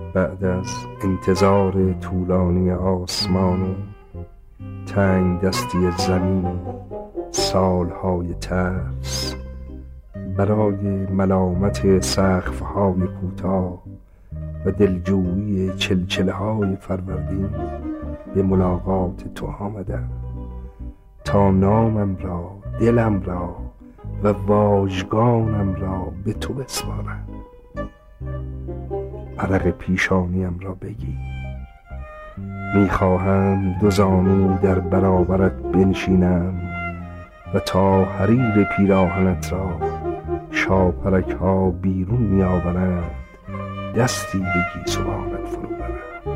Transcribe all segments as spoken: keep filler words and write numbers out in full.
بعد از انتظار طولانی آسمان و تنگ دستی زمین و سالهای ترس، برای ملامت سقف‌های کوتاه و دلجویی چلچله‌های فروردین به ملاقات تو آمدم تا نامم را، دلم را و واژگانم را به تو بسپارم. عرق پیشانیم را بگیر، میخواهم دو زانو در برابرت بنشینم و تا حریر پیراهنت را شاپرک ها بیرون میآورند دستی به گیسوانت فرو برم.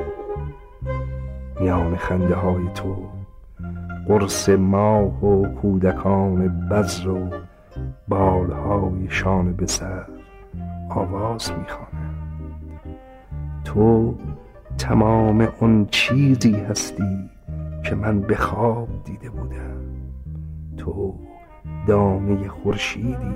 میان خنده های تو قرص ماه و کودکان بذر و بالهای شانه به سر آواز میخوانم. تو تمام اون چیزی هستی که من به خواب دیده بودم. تو دانه خورشیدی،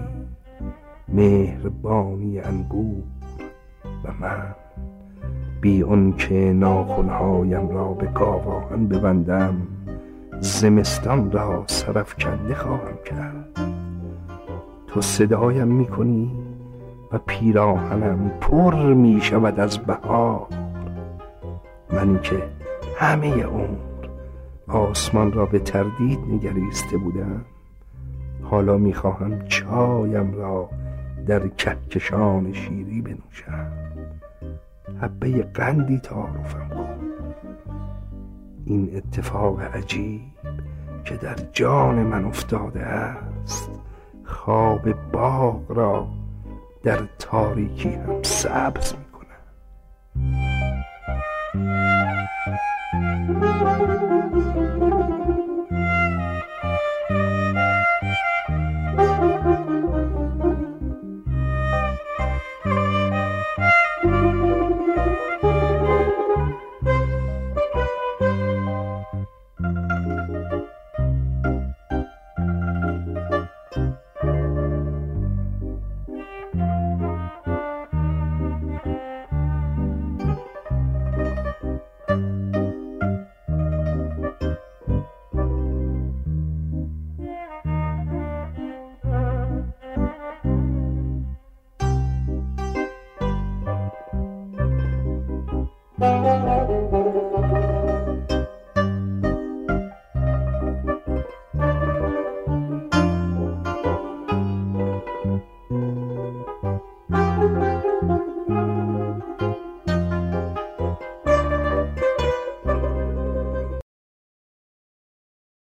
مهربانی انگور و من بی اون که ناخنهایم را به گاوآهن ببندم زمستان را سرافکنده خواهم کرد. تو صدایم میکنی و پیراهنم پر میشود از بهار. منی که همه عمر آسمان را به تردید نگریسته بودم، حالا میخواهم چایم را در کهکشان شیری بنوشم. حبه قندی تعارفم کن. این اتفاق عجیب که در جان من افتاده است خواب باغ را در تاریکی هم سبز میکنم.